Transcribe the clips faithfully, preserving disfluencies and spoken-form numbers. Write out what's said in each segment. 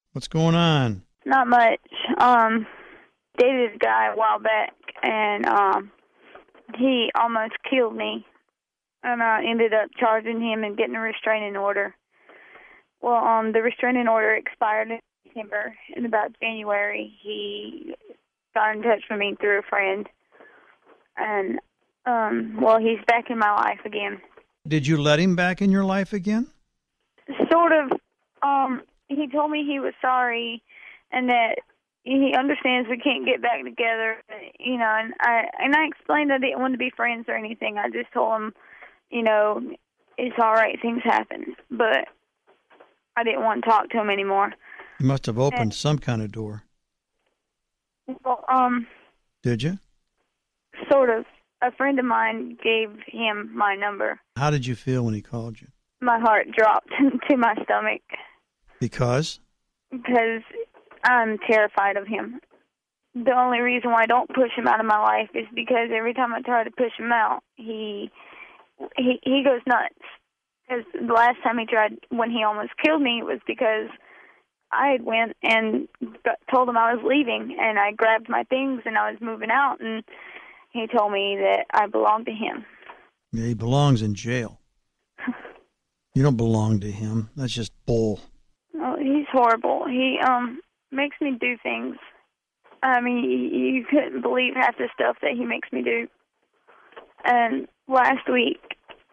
What's going on? Not much. Um, dated a guy a while back, and um, he almost killed me. And I ended up charging him and getting a restraining order. Well, um, the restraining order expired in December. In about January, he got in touch with me through a friend. And, um, well, he's back in my life again. Did you let him back in your life again? Sort of. Um, he told me he was sorry and that he understands we can't get back together, you know, and I, and I explained that I didn't want to be friends or anything. I just told him, you know, it's all right, things happen. But I didn't want to talk to him anymore. You must have opened and, some kind of door. Well, um... Did you? Sort of. A friend of mine gave him my number. How did you feel when he called you? My heart dropped to my stomach. Because? Because I'm terrified of him. The only reason why I don't push him out of my life is because every time I try to push him out, he he, he goes nuts. Because the last time he tried, when he almost killed me, it was because I had went and got, told him I was leaving, and I grabbed my things and I was moving out, and he told me that I belonged to him. Yeah, he belongs in jail. You don't belong to him. That's just bull. Oh, he's horrible. He um makes me do things. I mean, you, you couldn't believe half the stuff that he makes me do. And last week,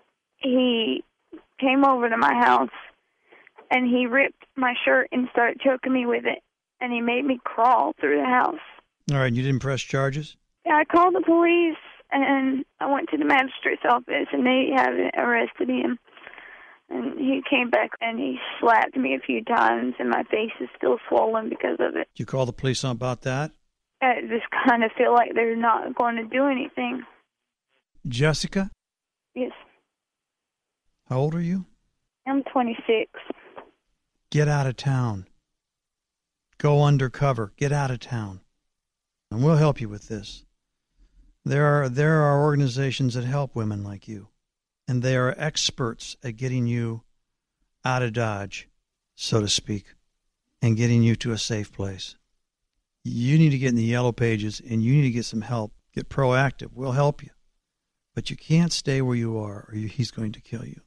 he came over to my house, and he ripped my shirt and started choking me with it, and he made me crawl through the house. All right, you didn't press charges? Yeah, I called the police, and I went to the magistrate's office, and they haven't arrested him. And he came back, and he slapped me a few times, and my face is still swollen because of it. Did you call the police about that? I just kind of feel like they're not going to do anything. Jessica? Yes. How old are you? I'm twenty-six. Get out of town. Go undercover. Get out of town. And we'll help you with this. There are there are organizations that help women like you. And they are experts at getting you out of Dodge, so to speak, and getting you to a safe place. You need to get in the yellow pages, and you need to get some help. Get proactive. We'll help you. But you can't stay where you are, or he's going to kill you.